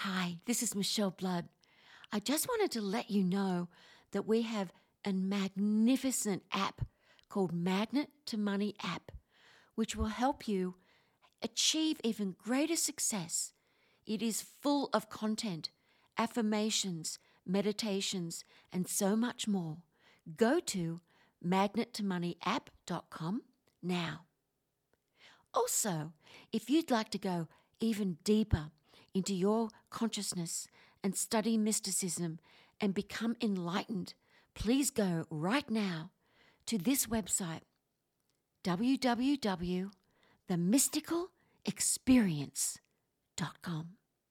Hi, this is Michelle Blood. I just wanted to let you know that we have a magnificent app called Magnet to Money app, which will help you achieve even greater success. It is full of content, affirmations, meditations, and so much more. Go to magnettomoneyapp.com now. Also, if you'd like to go even deeper into your consciousness and study mysticism and become enlightened, please go right now to this website, www.themysticalexperience.com.